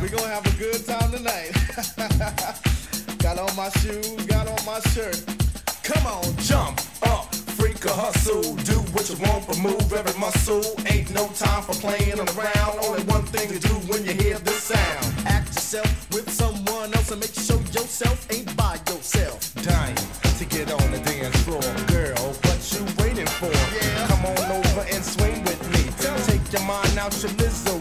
We gonna have a good time tonight. Got on my shoes, got on my shirt. Come on, jump up, freak or hustle. Do what you want, but move every muscle. Ain't no time for playing around. Only one thing to do when you hear this sound. Act yourself with someone else and make sure yourself ain't by yourself. Dying to get on the dance floor. Girl, what you waiting for? Yeah. Come on over and swing with me. Take your mind out your misery.